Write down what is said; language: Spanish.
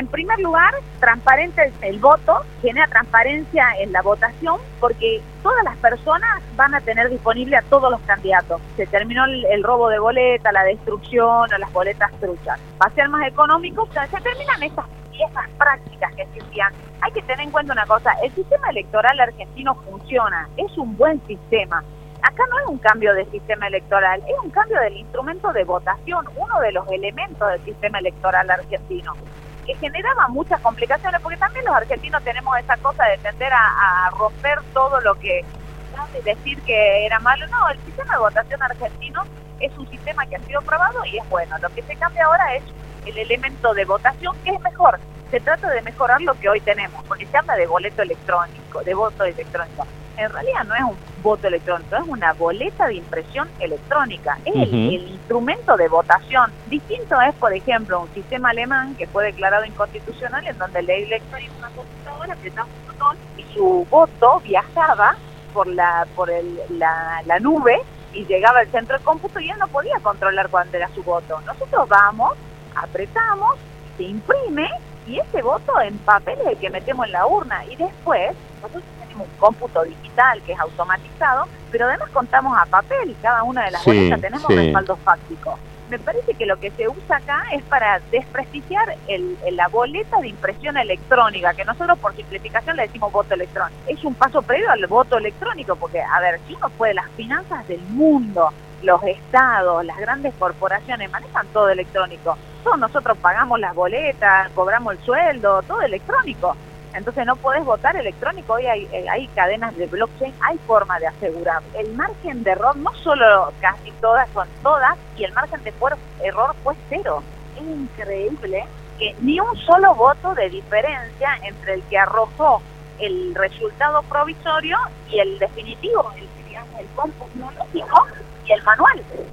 primer lugar, transparente el voto, genera transparencia en la votación, porque todas las personas van a tener disponible a todos los candidatos. Se terminó el robo de boleta, la destrucción o las boletas truchas. Va a ser más económico, o sea, se terminan estas viejas prácticas que existían. Hay que tener en cuenta una cosa, el sistema electoral argentino funciona, es un buen sistema. Acá no es un cambio de sistema electoral, es un cambio del instrumento de votación, uno de los elementos del sistema electoral argentino, que generaba muchas complicaciones, porque también los argentinos tenemos esa cosa de tender a romper todo lo que, ¿no?, decir que era malo. No, el sistema de votación argentino es un sistema que ha sido probado y es bueno. Lo que se cambia ahora es el elemento de votación, que es mejor. Se trata de mejorar lo que hoy tenemos, porque se habla de boleto electrónico, de voto electrónico. En realidad no es un voto electrónico, es una boleta de impresión electrónica, es el instrumento de votación. Distinto es, por ejemplo, un sistema alemán que fue declarado inconstitucional, en donde el elector iba a una computadora, apretaba un botón y su voto viajaba por la nube y llegaba al centro de cómputo y él no podía controlar cuándo era su voto. Nosotros vamos, apretamos, se imprime y ese voto en papel es el que metemos en la urna, y después nosotros tenemos un cómputo digital que es automatizado, pero además contamos a papel, cada una de las boletas tenemos respaldo fáctico. Me parece que lo que se usa acá es para desprestigiar la boleta de impresión electrónica, que nosotros por simplificación le decimos voto electrónico. Es un paso previo al voto electrónico, porque, a ver, si uno puede, las finanzas del mundo, los estados, las grandes corporaciones manejan todo electrónico. Todos nosotros pagamos las boletas, cobramos el sueldo, todo electrónico. Entonces no podés votar electrónico. Hoy hay cadenas de blockchain, hay forma de asegurar. El margen de error, no solo casi todas, son todas, y el margen de error fue cero. Es increíble que ni un solo voto de diferencia entre el que arrojó el resultado provisorio y el definitivo, el cómputo lógico y el manual.